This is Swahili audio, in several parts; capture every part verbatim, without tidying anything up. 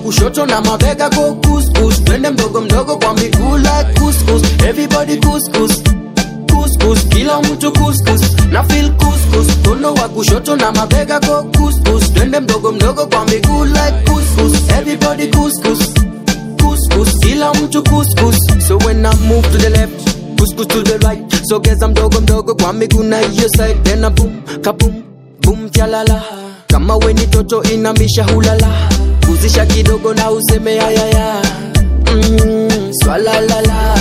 kushoto na mabega go couscous. Twende mdogo mdogo kwa miguu like couscous. Everybody couscous, couscous, kila mtu couscous. Na feel couscous, mkono wa kushoto na mabega go couscous. Twende mdogo mdogo kwa miguu like couscous. Everybody couscous, couscous, kila mtu couscous. So when I move to the left, couscous to the right. So geza mdogo mdogo kwa miguu na hiyo side. Then I boom, kaboom, boom, tialala. Kama weni toto inamisha hulala. Kuzisha kidogo na useme ayaya. Mmm, swalalala.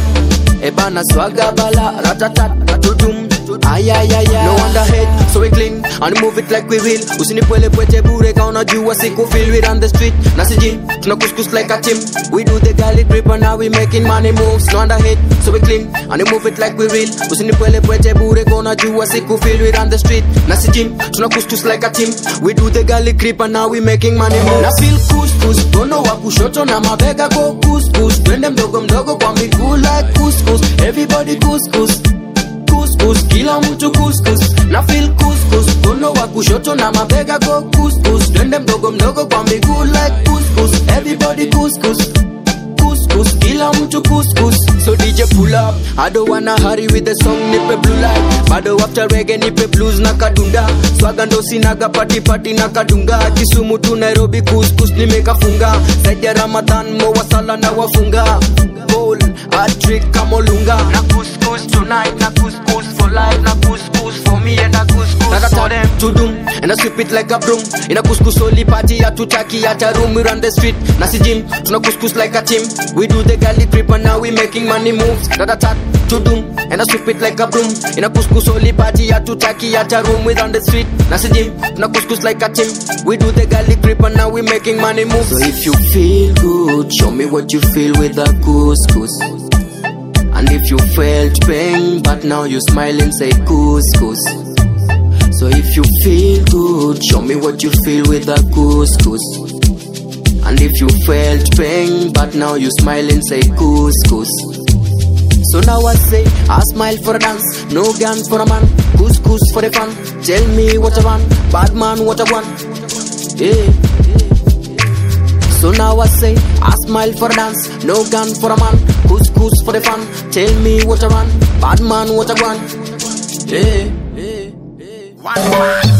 Ebana swaga bala, ratatat, ratudum, ayayaya. No underhead, so we clean, and move it like we will. Usinipwele pwete bure, kauna juwa siku feel we run the street. Nasi jim, tuna couscous like a team. We do the garlic grip and now we making money moves. No underhead, so we clean, and move it like we will. Usinipwele pwete bure, kauna juwa siku feel we run the street. Nasi jim, tuna couscous like a team. We do the garlic grip and now we making money moves. Na feel couscous, kono wa kushoto na mabega go couscous. Twende mdogo mdogo kwa miguu like couscous. Everybody couscous, couscous, kila mtu couscous. Na feel couscous, kono wa kushoto na mabega go couscous. Twende mdogo mdogo kwa miguu like couscous. Everybody couscous, couscous, kila mtu couscous. So D J pull up, I don't wanna hurry with the song, nipe blue light. Bado after reggae nipe blues na kadunda. Swaga ndo sinaga party party na kadunga. Kisumu tu Nairobi couscous nimekafunga. Zaidi ya Ramadan mo wasala na wafunga. Goal, a trick kamolunga. Na couscous tonight, na couscous for life. Na couscous for me and a couscous for them. Tudum, and I sweep it like a broom. In a couscous only party, hatutaki hata room. We run the street, nasi gym, tuna couscous like a team. We do the garlic grip and now we making money moves. Ratatat, tudum, and I sweep it like a broom. In a couscous only party, hatutaki hata room. We run the street, nasi gym, tuna couscous like a team. We do the garlic grip and now we making money moves. So if you feel good, show me what you feel with a couscous. And if you felt pain, but now you smiling, say couscous. So if you feel good, show me what you feel with a couscous. And if you felt pain, but now you smiling, say couscous. So now I say, I smile for a dance, no gun for a man, couscous for the fun. Tell me what I want, bad man what I want. Yeah. So now I say, I smile for a dance, no gun for a man, couscous for the fun. Tell me what I want, bad man what I want. Yeah. Yeah. Yeah. One, one.